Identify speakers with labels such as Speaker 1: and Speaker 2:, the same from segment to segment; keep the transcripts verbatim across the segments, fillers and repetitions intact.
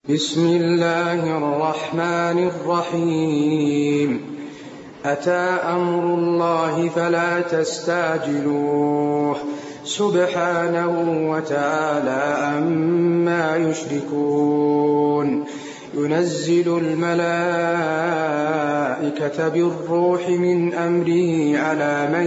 Speaker 1: بسم الله الرحمن الرحيم. أتى أمر الله فلا تستعجلوه سبحانه وتعالى عما يشركون. ينزل الملائكة بالروح من أمره على من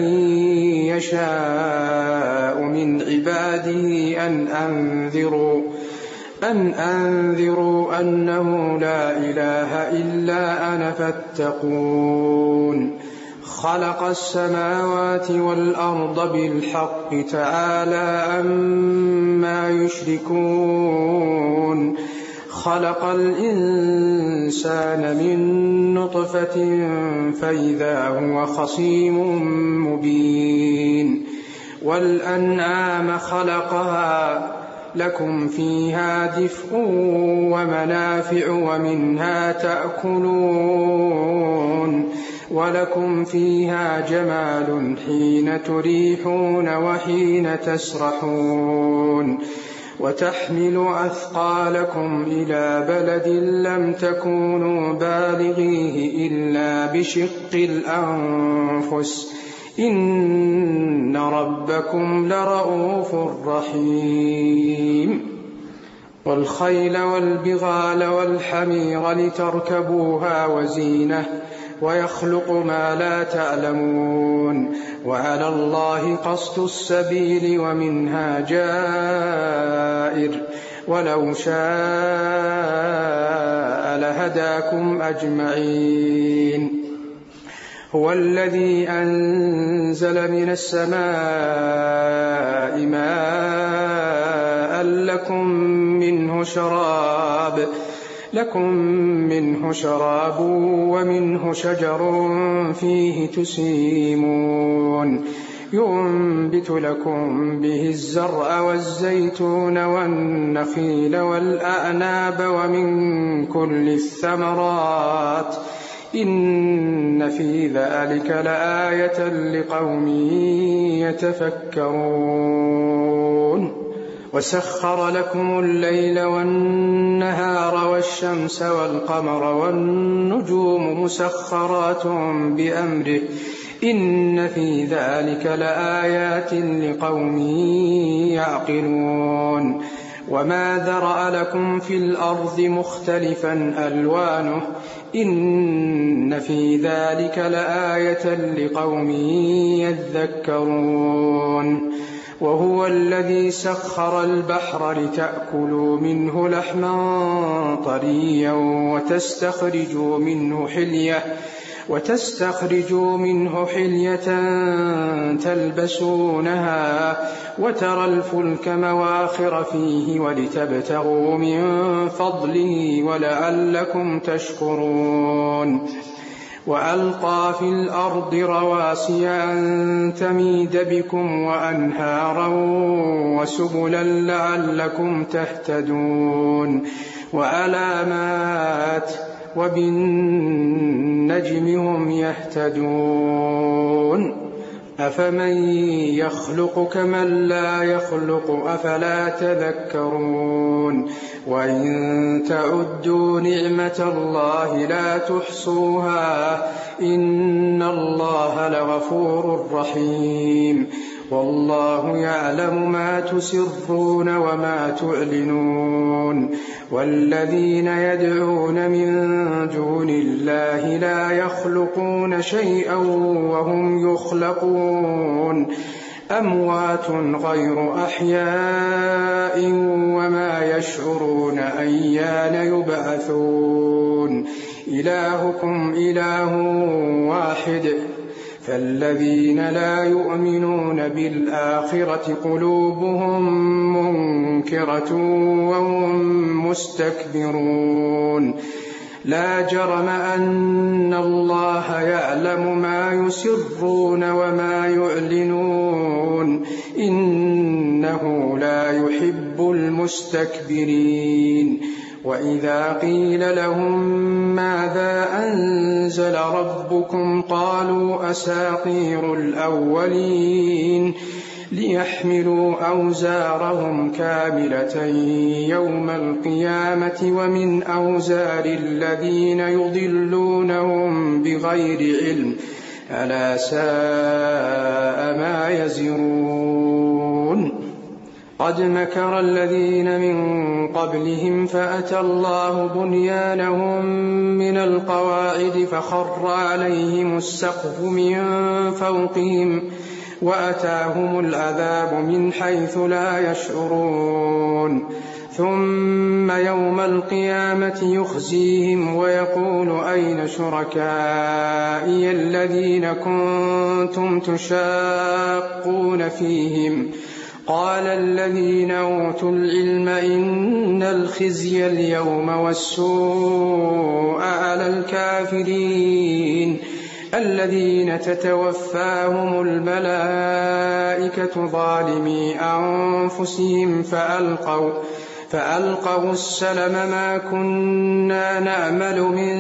Speaker 1: يشاء من عباده أن أنذروا أن أنذروا أنه لا إله إلا أنا فاتقون. خلق السماوات والأرض بالحق تعالى عما يشركون. خلق الإنسان من نطفة فإذا هو خصيم مبين. والأنعام خلقها لكم فيها دفء ومنافع ومنها تأكلون ولكم فيها جمال حين تريحون وحين تسرحون. وتحمل أثقالكم إلى بلد لم تكونوا بالغيه إلا بشق الأنفس إن ربكم لرؤوف رحيم. والخيل والبغال والحمير لتركبوها وزينة ويخلق ما لا تعلمون. وعلى الله قصد السبيل ومنها جائر ولو شاء لهداكم أجمعين. هو الذي أنزل من السماء ماء لكم منه شراب لكم منه شراب ومنه شجر فيه تسيمون. ينبت لكم به الزرع والزيتون والنخيل والأعناب ومن كل الثمرات إن في ذلك لآية لقوم يتفكرون. وسخر لكم الليل والنهار والشمس والقمر والنجوم مسخرات بأمره إن في ذلك لآيات لقوم يعقلون. وما ذرأ لكم في الأرض مختلفا ألوانه إن في ذلك لآية لقوم يذكرون. وهو الذي سخر البحر لتأكلوا منه لحما طريا وتستخرجوا منه حلية وتستخرجوا منه حلية تلبسونها وترى الفلك مواخر فيه ولتبتغوا من فضله ولعلكم تشكرون. وألقى في الأرض رواسي أن تميد بكم وأنهارا وسبلا لعلكم تهتدون. وعلامات وبالنجم هم يهتدون. أفمن يخلق كمن لا يخلق أفلا تذكرون. وإن تعدوا نعمة الله لا تحصوها إن الله لغفور رحيم. والله يعلم ما تسرون وما تعلنون. والذين يدعون من دون الله لا يخلقون شيئا وهم يخلقون أموات غير أحياء وما يشعرون أيان يبعثون. إلهكم إله واحد فالذين لا يؤمنون بالآخرة قلوبهم منكرة وهم مستكبرون. لا جرم أن الله يعلم ما يسرون وما يعلنون إنه لا يحب المستكبرين. وإذا قيل لهم ماذا أنزل ربكم قالوا أساطير الأولين ليحملوا أوزارهم كاملة يوم القيامة ومن أوزار الذين يضلونهم بغير علم ألا ساء ما يزرون قد مكر الذين من قبلهم فأتى الله بنيانهم من القواعد فخر عليهم السقف من فوقهم وأتاهم العذاب من حيث لا يشعرون ثم يوم القيامة يخزيهم ويقول أين شركائي الذين كنتم تشاقون فيهم قال الذين أوتوا العلم إن الخزي اليوم والسوء على الكافرين الذين تتوفاهم الملائكة ظالمي أنفسهم فألقوا, فألقوا السلم ما كنا نعمل من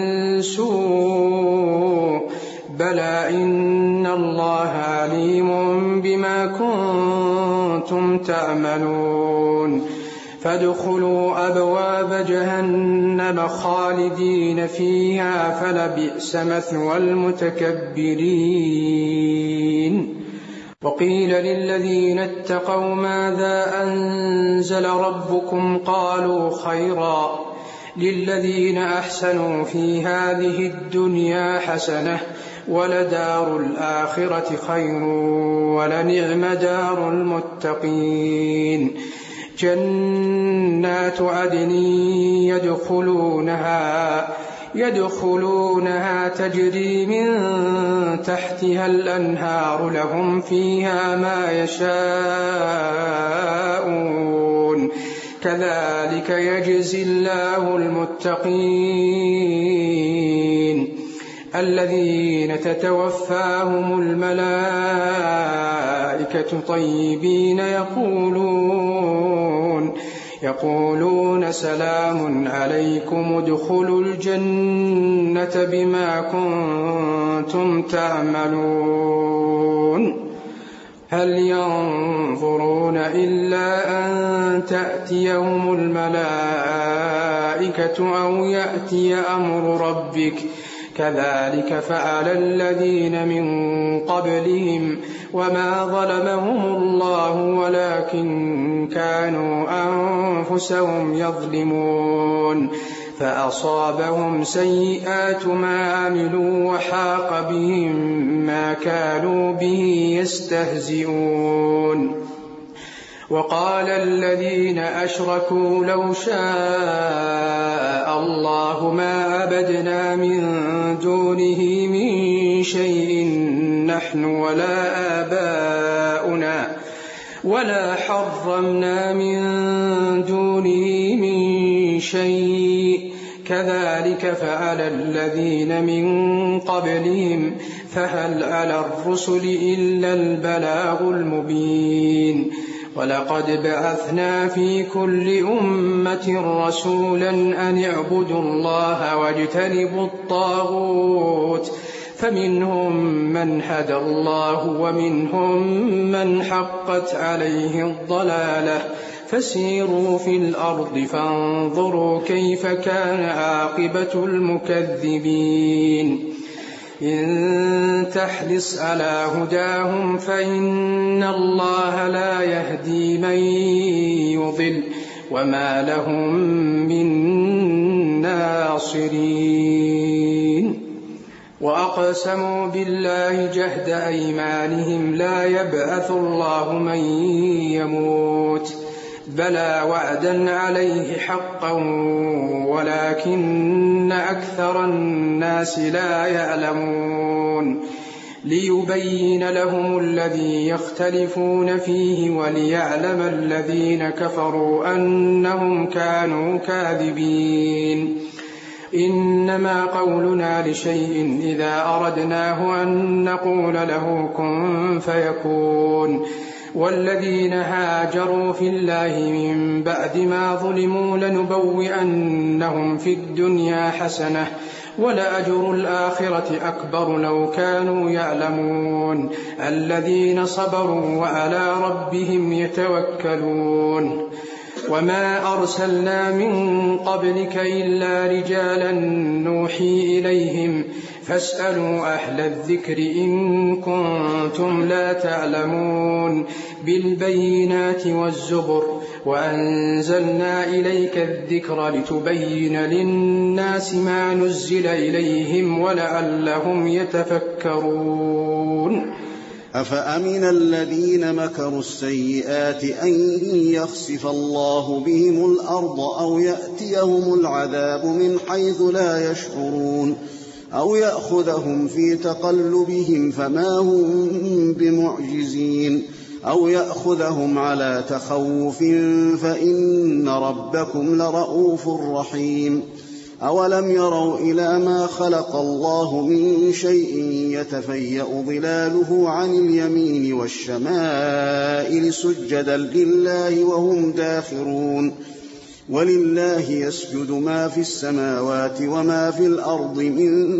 Speaker 1: سوء بلى إن الله عليم بما كنتم تعملون فادخلوا أبواب جهنم خالدين فيها فلبئس مثوى المتكبرين وقيل للذين اتقوا ماذا أنزل ربكم قالوا خيرا للذين أحسنوا في هذه الدنيا حسنة ولدار الآخرة خير ولنعم دار المتقين جنات عدن يدخلونها, يدخلونها تجري من تحتها الأنهار لهم فيها ما يشاءون كذلك يجزي الله المتقين الذين تتوفاهم الملائكة طيبين يقولون, يقولون سلام عليكم ادخلوا الجنة بما كنتم تعملون هل ينظرون إلا أن تأتيهم الملائكة أو يأتي أمر ربك كذلك فعل الذين من قبلهم وما ظلمهم الله ولكن كانوا أنفسهم يظلمون فأصابهم سيئات ما عملوا وحاق بهم ما كانوا به يستهزئون وقال الذين أشركوا لو شاء الله ما عبدنا من دونه من شيء نحن ولا آباؤنا ولا حرمنا من دونه من شيء كذلك فعل الذين من قبلهم فهل على الرسل إلا البلاغ المبين ولقد بعثنا في كل أمة رسولا أن اعبدوا الله واجتنبوا الطاغوت فمنهم من هدى الله ومنهم من حقت عليه الضلالة فسيروا في الأرض فانظروا كيف كان عاقبة المكذبين إن تحرص على هداهم فإن الله لا يهدي من يضل وما لهم من ناصرين وأقسموا بالله جهد أيمانهم لا يبعث الله من يموت بلى وعدا عليه حقا ولكن أكثر الناس لا يعلمون ليبين لهم الذي يختلفون فيه وليعلم الذين كفروا أنهم كانوا كاذبين إنما قولنا لشيء إذا أردناه أن نقول له كن فيكون والذين هاجروا في الله من بعد ما ظلموا لنبوئنهم في الدنيا حسنة ولأجر الآخرة أكبر لو كانوا يعلمون الذين صبروا وعلى ربهم يتوكلون وما أرسلنا من قبلك إلا رجالا نوحي إليهم فاسألوا أهل الذكر إن كنتم لا تعلمون بالبينات والزبر وأنزلنا إليك الذكر لتبين للناس ما نزل إليهم ولعلهم يتفكرون
Speaker 2: أفأمن الذين مكروا السيئات أن يخسف الله بهم الأرض أو يأتيهم العذاب من حيث لا يشعرون أو يأخذهم في تقلبهم فما هم بمعجزين أو يأخذهم على تخوف فإن ربكم لرؤوف رحيم أولم يروا إلى ما خلق الله من شيء يتفيأ ظلاله عن اليمين والشمائل سجدا لله وهم داخرون ولله يسجد ما في السماوات وما في الأرض من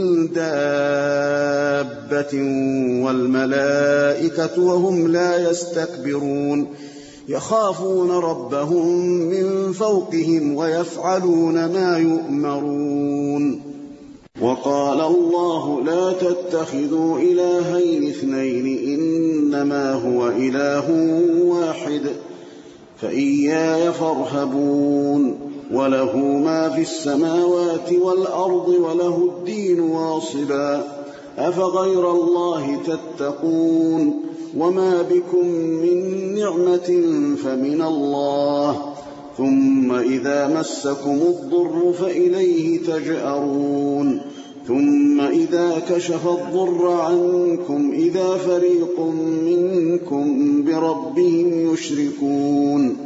Speaker 2: دابة والملائكة وهم لا يستكبرون يخافون ربهم من فوقهم ويفعلون ما يؤمرون وقال الله لا تتخذوا إلهين اثنين إنما هو إله واحد فإياي فارهبون وله ما في السماوات والأرض وله الدين واصبا أفغير الله تتقون وما بكم من نعمة فمن الله ثم إذا مسكم الضر فإليه تجأرون ثم إذا كشف الضر عنكم إذا فريق منكم بربهم يشركون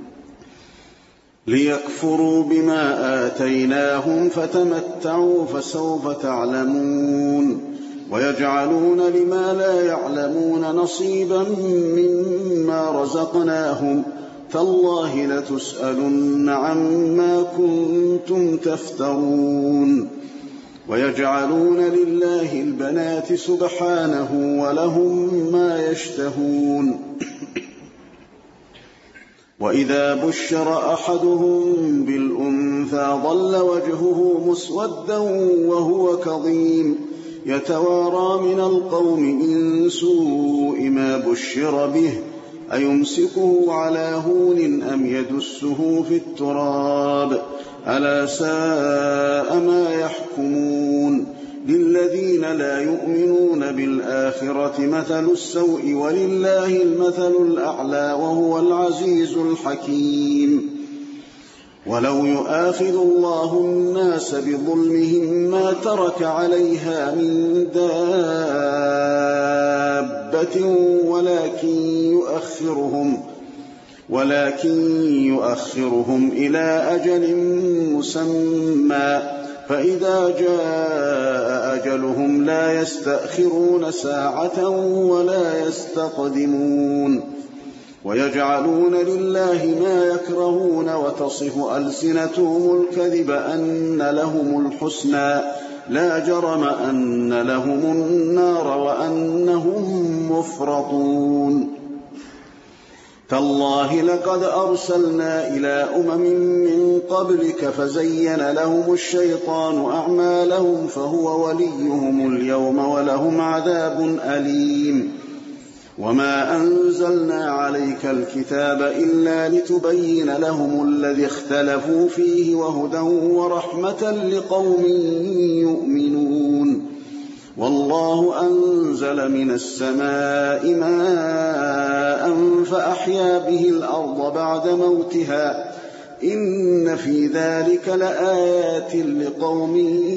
Speaker 2: ليكفروا بما آتيناهم فتمتعوا فسوف تعلمون ويجعلون لما لا يعلمون نصيبا مما رزقناهم تالله لتسألن عما كنتم تفترون ويجعلون لله البنات سبحانه ولهم ما يشتهون وإذا بشر أحدهم بالأنثى ظل وجهه مسودا وهو كظيم يتوارى من القوم من سوء ما بشر به أيمسكه على هون أم يدسه في التراب ألا ساء ما يحكمون للذين لا يؤمنون بالآخرة مثل السوء ولله المثل الأعلى وهو العزيز الحكيم ولو يؤاخذ الله الناس بظلمهم ما ترك عليها من دابة ولكن يؤخرهم ولكن يؤخرهم إلى أجل مسمى فإذا جاء أجلهم لا يستأخرون ساعة ولا يستقدمون ويجعلون لله ما يكرهون وتصف ألسنتهم الكذب أن لهم الحسنى لا جرم أن لهم النار وأنهم مفرطون تالله لقد أرسلنا إلى أمم من قبلك فزين لهم الشيطان أعمالهم فهو وليهم اليوم ولهم عذاب أليم وما أنزلنا عليك الكتاب إلا لتبين لهم الذي اختلفوا فيه وهدى ورحمة لقوم يؤمنون والله أنزل من السماء ماء فأحيا به الأرض بعد موتها إن في ذلك لآيات لقوم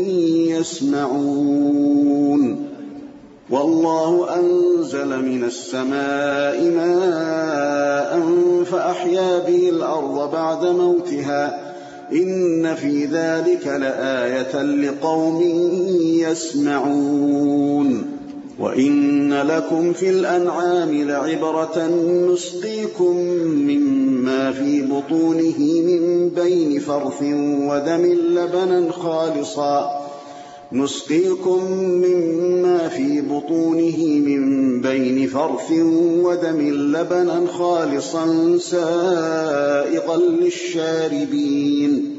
Speaker 2: يسمعون والله أنزل من السماء ماء فأحيا به الأرض بعد موتها إن في ذلك لآية لقوم يسمعون وإن لكم في الأنعام لعبرة نسقيكم مما في بطونه من بين فرث ودم لبنا خالصا نسقيكم مما في بطونه من بين فرث ودم لبنا خالصا سائغا للشاربين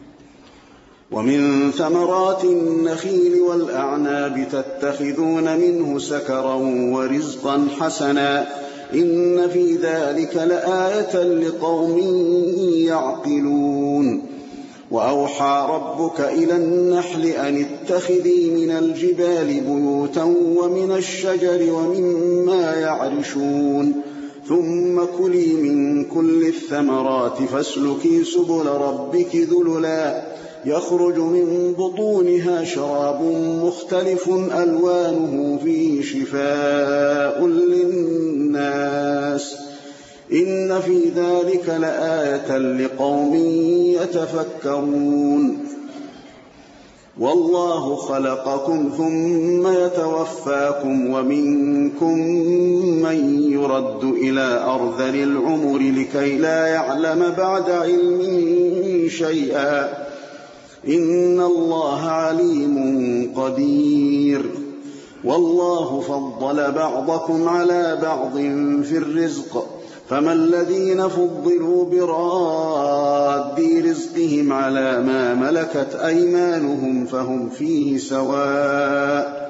Speaker 2: ومن ثمرات النخيل والأعناب تتخذون منه سكرا ورزقا حسنا إن في ذلك لآية لقوم يعقلون وأوحى ربك إلى النحل أن اتخذي من الجبال بيوتا ومن الشجر ومما يعرشون ثم كلي من كل الثمرات فاسلكي سبل ربك ذللا يخرج من بطونها شراب مختلف ألوانه فيه شفاء للناس إن في ذلك لآية لقوم يتفكرون والله خلقكم ثم يتوفاكم ومنكم من يرد إلى أرذل العمر لكي لا يعلم بعد علم شيئا إن الله عليم قدير والله فضل بعضكم على بعض في الرزق فما الذين فضلوا براد رزقهم على ما ملكت أيمانهم فهم فيه سواء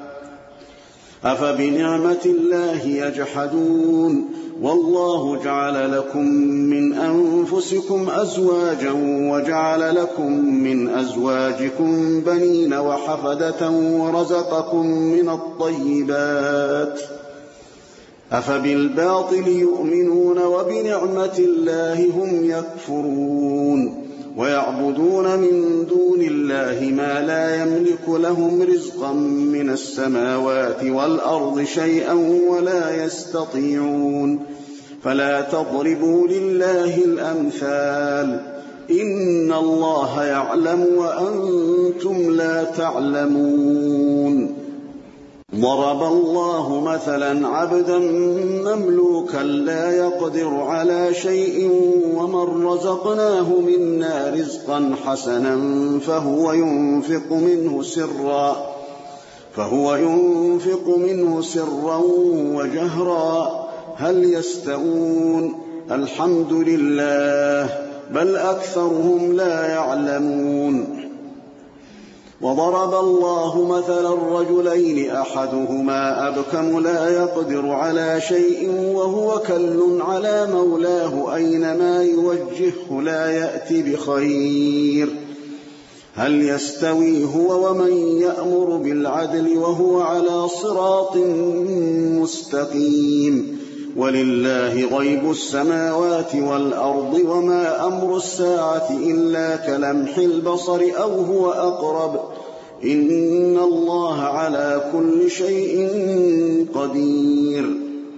Speaker 2: أفبنعمة الله يجحدون والله جعل لكم من أنفسكم أزواجا وجعل لكم من أزواجكم بنين وحفدة ورزقكم من الطيبات أفبالباطل يؤمنون وبنعمة الله هم يكفرون ويعبدون من دون الله ما لا يملك لهم رزقا من السماوات والأرض شيئا ولا يستطيعون فلا تضربوا لله الأمثال إن الله يعلم وأنتم لا تعلمون ضرب الله مثلا عبدا مملوكا لا يقدر على شيء ومن رزقناه منا رزقا حسنا فهو ينفق منه سرا فهو ينفق منه سرا وجهرا هل يستوون الحمد لله بل أكثرهم لا يعلمون وضرب الله مثلا الرجلين أحدهما أبكم لا يقدر على شيء وهو كل على مولاه أينما يوجهه لا يأتي بخير هل يستوي هو ومن يأمر بالعدل وهو على صراط مستقيم ولله غيب السماوات والأرض وما أمر الساعة إلا كلمح البصر أو هو أقرب إن الله على كل شيء قدير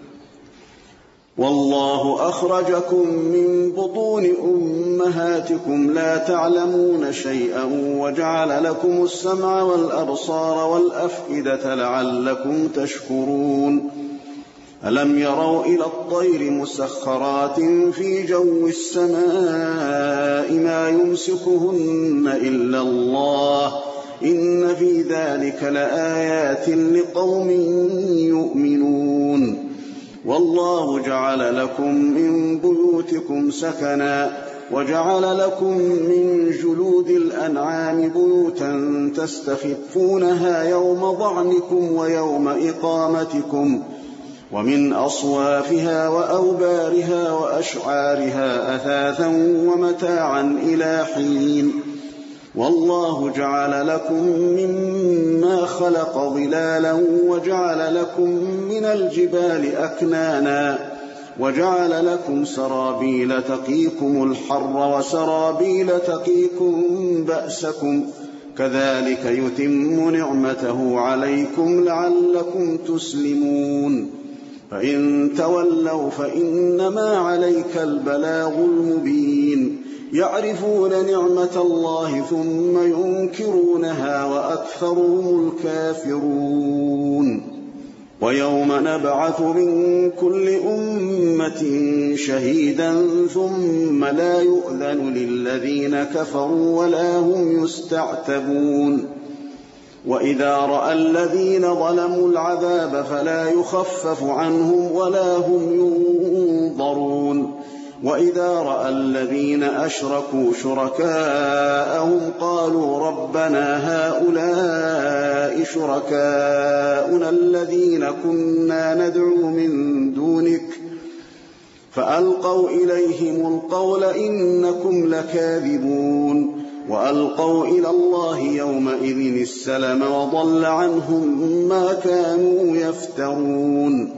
Speaker 2: والله أخرجكم من بطون أمهاتكم لا تعلمون شيئا وجعل لكم السمع والأبصار والأفئدة لعلكم تشكرون ألم يروا إلى الطير مسخرات في جو السماء ما يمسكهن إلا الله إن في ذلك لآيات لقوم يؤمنون والله جعل لكم من بيوتكم سكنا وجعل لكم من جلود الأنعام بيوتا تستخفونها يوم ضعنكم ويوم إقامتكم ومن أصوافها وأوبارها وأشعارها أثاثا ومتاعا إلى حين والله جعل لكم مما خلق ظلالا وجعل لكم من الجبال أكنانا وجعل لكم سرابيل تقيكم الحر وسرابيل تقيكم بأسكم كذلك يتم نعمته عليكم لعلكم تسلمون فإن تولوا فإنما عليك البلاغ المبين يعرفون نعمة الله ثم ينكرونها وأكثرهم الكافرون ويوم نبعث من كل أمة شهيدا ثم لا يؤذن للذين كفروا ولا هم يستعتبون وإذا رأى الذين ظلموا العذاب فلا يخفف عنهم ولا هم ينظرون وإذا رأى الذين أشركوا شركاءهم قالوا ربنا هؤلاء شركاؤنا الذين كنا ندعو من دونك فألقوا إليهم القول إنكم لكاذبون وألقوا إلى الله يومئذ السلم وضل عنهم ما كانوا يفترون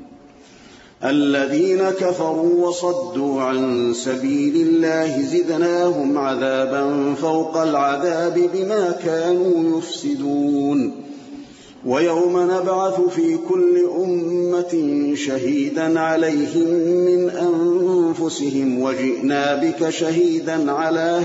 Speaker 2: الذين كفروا وصدوا عن سبيل الله زدناهم عذابا فوق العذاب بما كانوا يفسدون ويوم نبعث في كل أمة شهيدا عليهم من أنفسهم وجئنا بك شهيدا على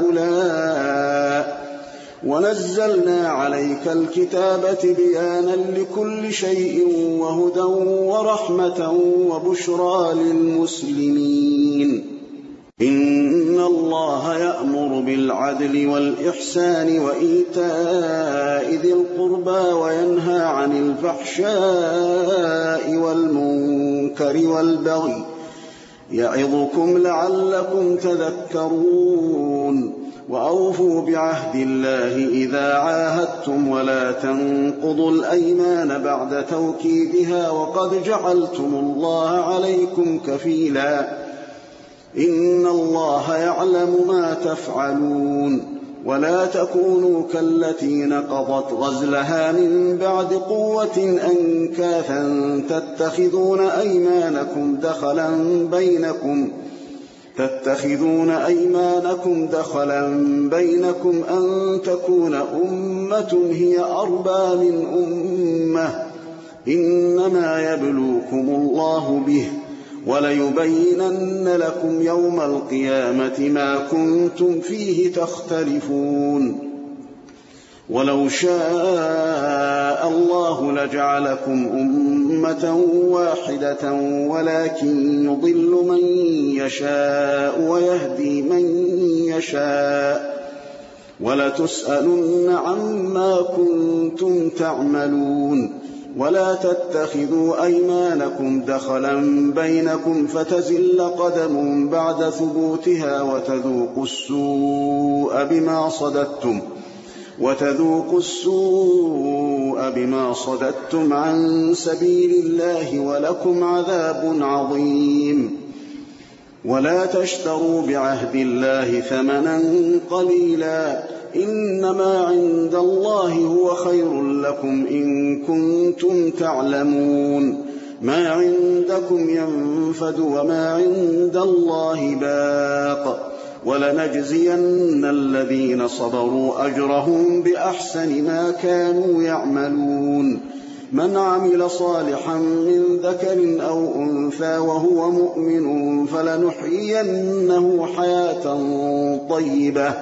Speaker 2: هؤلاء ونزلنا عليك الكتاب تبيانا لكل شيء وهدى ورحمة وبشرى للمسلمين إن الله يأمر بالعدل والإحسان وإيتاء ذي القربى وينهى عن الفحشاء والمنكر والبغي يعظكم لعلكم تذكرون وأوفوا بعهد الله إذا عاهدتم ولا تنقضوا الأيمان بعد توكيدها وقد جعلتم الله عليكم كفيلا إن الله يعلم ما تفعلون ولا تكونوا كالتي نقضت غزلها من بعد قوة أنكاثا تتخذون أيمانكم دخلا بينكم تتخذون أيمانكم دخلا بينكم أن تكون أمة هي أربى من أمة إنما يبلوكم الله به وليبينن لكم يوم القيامة ما كنتم فيه تختلفون ولو شاء الله لجعلكم أمة واحدة ولكن يضل من يشاء ويهدي من يشاء ولتسألن عما كنتم تعملون ولا تتخذوا أيمانكم دخلا بينكم فتزل قدم بعد ثبوتها وتذوقوا السوء بما صددتم وتذوقوا السوء بما صددتم عن سبيل الله ولكم عذاب عظيم ولا تشتروا بعهد الله ثمنا قليلا إنما عند الله هو خير لكم إن كنتم تعلمون ما عندكم ينفد وما عند الله باق ولنجزين الذين صبروا أجرهم بأحسن ما كانوا يعملون من عمل صالحا من ذكر أو أنثى وهو مؤمن فلنحيينه حياة طيبة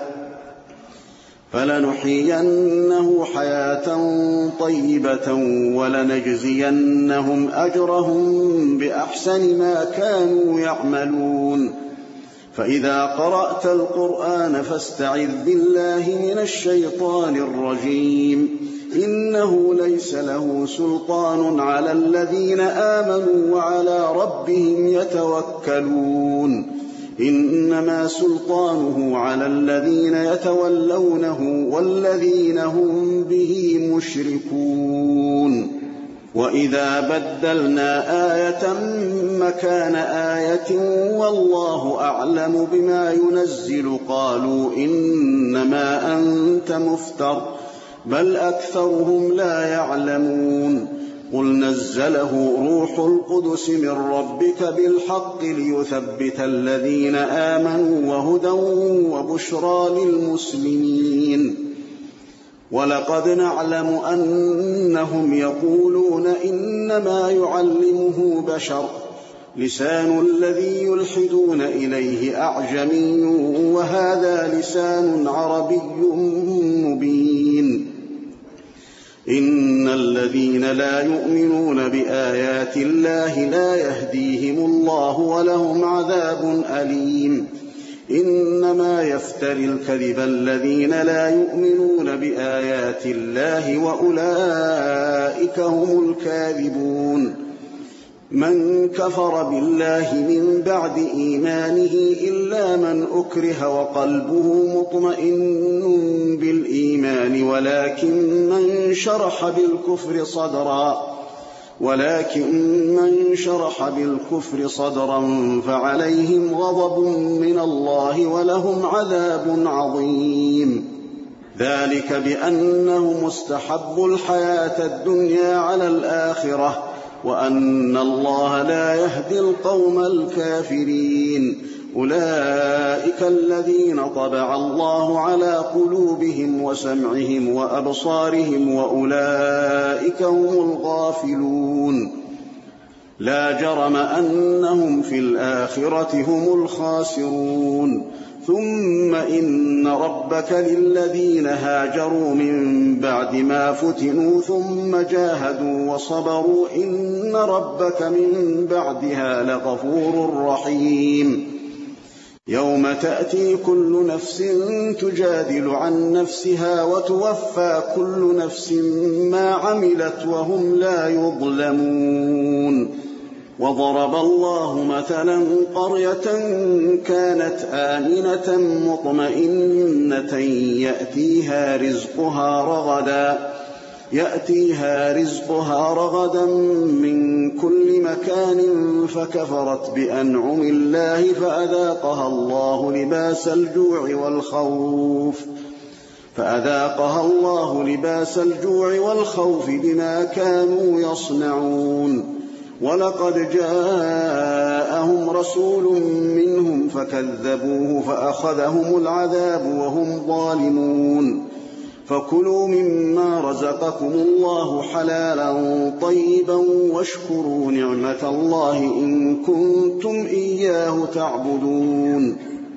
Speaker 2: فلنحيينه حياة طيبة ولنجزينهم أجرهم بأحسن ما كانوا يعملون فإذا قرأت القرآن فاستعذ بالله من الشيطان الرجيم إنه ليس له سلطان على الذين آمنوا وعلى ربهم يتوكلون إنما سلطانه على الذين يتولونه والذين هم به مشركون وإذا بدلنا آية مكان آية والله أعلم بما ينزل قالوا إنما أنت مفتر بل أكثرهم لا يعلمون قل نزله روح القدس من ربك بالحق ليثبت الذين آمنوا وهدى وبشرى للمسلمين ولقد نعلم أنهم يقولون إنما يعلمه بشر لسان الذي يلحدون إليه أعجمي وهذا لسان عربي مبين إن الذين لا يؤمنون بآيات الله لا يهديهم الله ولهم عذاب أليم إنما يفتري الكذب الذين لا يؤمنون بآيات الله وأولئك هم الكاذبون. من كفر بالله من بعد إيمانه إلا من أكره وقلبه مطمئن بالإيمان ولكن من شرح بالكفر صدرا ولكن من شرح بالكفر صدرا فعليهم غضب من الله ولهم عذاب عظيم. ذلك بأنهم استحبوا الحياة الدنيا على الآخرة وأن الله لا يهدي القوم الكافرين. أولئك الذين طبع الله على قلوبهم وسمعهم وأبصارهم وأولئك هم الغافلون. لا جرم أنهم في الآخرة هم الخاسرون. ثم إن ربك للذين هاجروا من بعد ما فتنوا ثم جاهدوا وصبروا إن ربك من بعدها لغفور رحيم. يوم تأتي كل نفس تجادل عن نفسها وتوفى كل نفس ما عملت وهم لا يظلمون. وضرب الله مثلا قرية كانت آمنة مطمئنة يأتيها رزقها رغدا يأتيها رزقها رغدا من كل مكان فكفرت بأنعم الله فأذاقها الله لباس الجوع والخوف فأذاقها الله لباس الجوع والخوف بما كانوا يصنعون. ولقد جاءهم رسول منهم فكذبوه فأخذهم العذاب وهم ظالمون. فكلوا مما رزقكم الله حلالا طيبا واشكروا نعمة الله إن كنتم إياه تعبدون.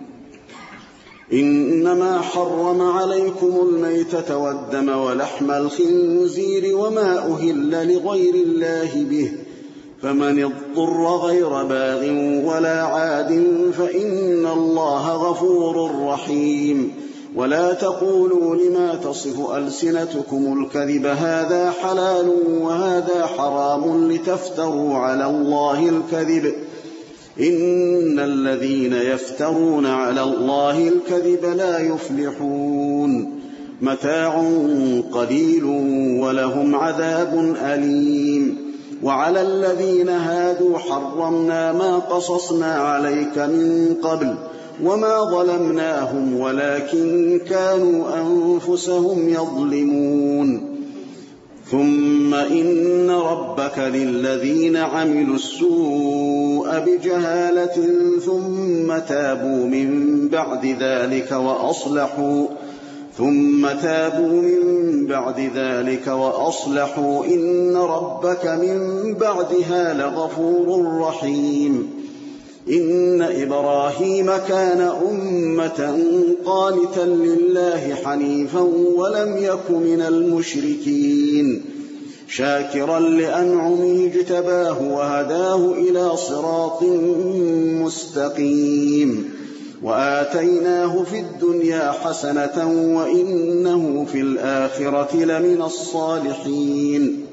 Speaker 2: إنما حرم عليكم الميتة والدم ولحم الخنزير وما أهل لغير الله به فمن اضطر غير باغ ولا عاد فإن الله غفور رحيم. ولا تقولوا لما تصف ألسنتكم الكذب هذا حلال وهذا حرام لتفتروا على الله الكذب إن الذين يفترون على الله الكذب لا يفلحون. متاع قليل ولهم عذاب أليم. وعلى الذين هادوا حرمنا ما قصصنا عليك من قبل وما ظلمناهم ولكن كانوا أنفسهم يظلمون. ثم إن ربك للذين عملوا السوء بجهالة ثم تابوا من بعد ذلك وأصلحوا ثم تابوا من بعد ذلك وأصلحوا إن ربك من بعدها لغفور رحيم. إن إبراهيم كان أمة قانتا لله حنيفا ولم يك من المشركين شاكرا لأنعمه اجتباه وهداه إلى صراط مستقيم. وآتيناه في الدنيا حسنة وإنه في الآخرة لمن الصالحين.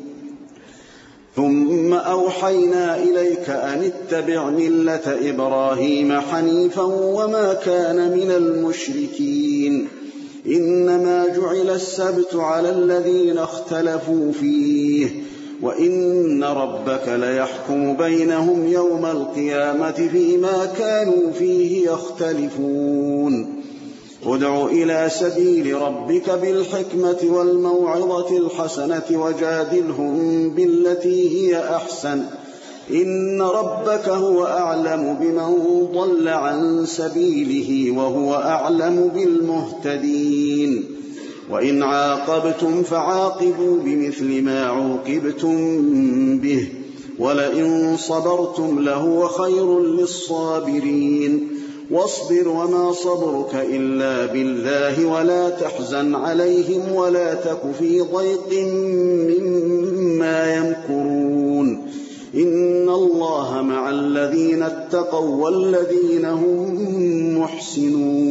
Speaker 2: ثم أوحينا إليك أن اتبع ملة إبراهيم حنيفا وما كان من المشركين. إنما جعل السبت على الذين اختلفوا فيه وإن ربك ليحكم بينهم يوم القيامة فيما كانوا فيه يختلفون. ادع إلى سبيل ربك بالحكمة والموعظة الحسنة وجادلهم بالتي هي أحسن إن ربك هو أعلم بمن ضل عن سبيله وهو أعلم بالمهتدين. وإن عاقبتم فعاقبوا بمثل ما عوقبتم به ولئن صبرتم لهو خير للصابرين. واصبر وما صبرك إلا بالله ولا تحزن عليهم ولا تك في ضيق مما يمكرون. إن الله مع الذين اتقوا والذين هم محسنون